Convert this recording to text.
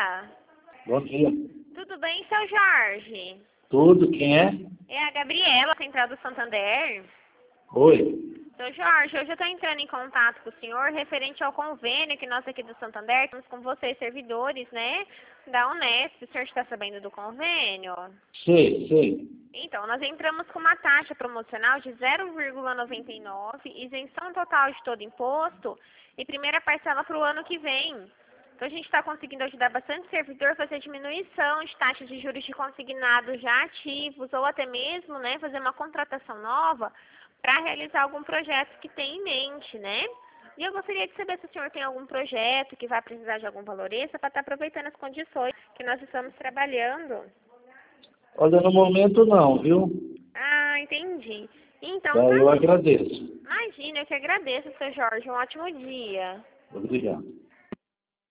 dia. Bom dia. Tudo bem, seu Jorge? Tudo, quem é? É a Gabriela, Central do Santander. Oi. Seu Jorge, hoje eu estou entrando em contato com o senhor referente ao convênio que nós aqui do Santander temos com vocês, servidores, né, da Unesp. O senhor está sabendo do convênio? Sei. Então, nós entramos com uma taxa promocional de 0,99, isenção total de todo imposto e primeira parcela para o ano que vem. Então, a gente está conseguindo ajudar bastante servidor a fazer diminuição de taxas de juros de consignados já ativos ou até mesmo, né, fazer uma contratação nova para realizar algum projeto que tem em mente, né? E eu gostaria de saber se o senhor tem algum projeto que vai precisar de algum valor extra para estar aproveitando as condições que nós estamos trabalhando. Olha, no momento não, viu? Ah, entendi. Então, Tá, tá. eu agradeço. Imagina, eu que agradeço, seu Jorge. Um ótimo dia. Obrigado.